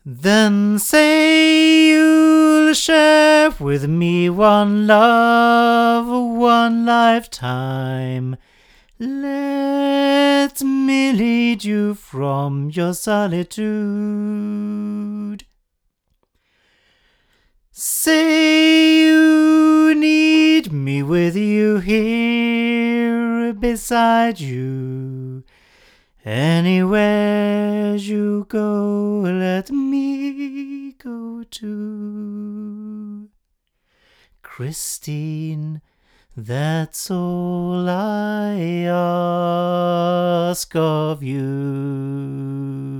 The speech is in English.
Then say you'll share with me one love, one lifetime. Let me lead you from your solitude. Say you need me with you here beside you. Anywhere you go, let me go too. Christine, that's all I ask of you.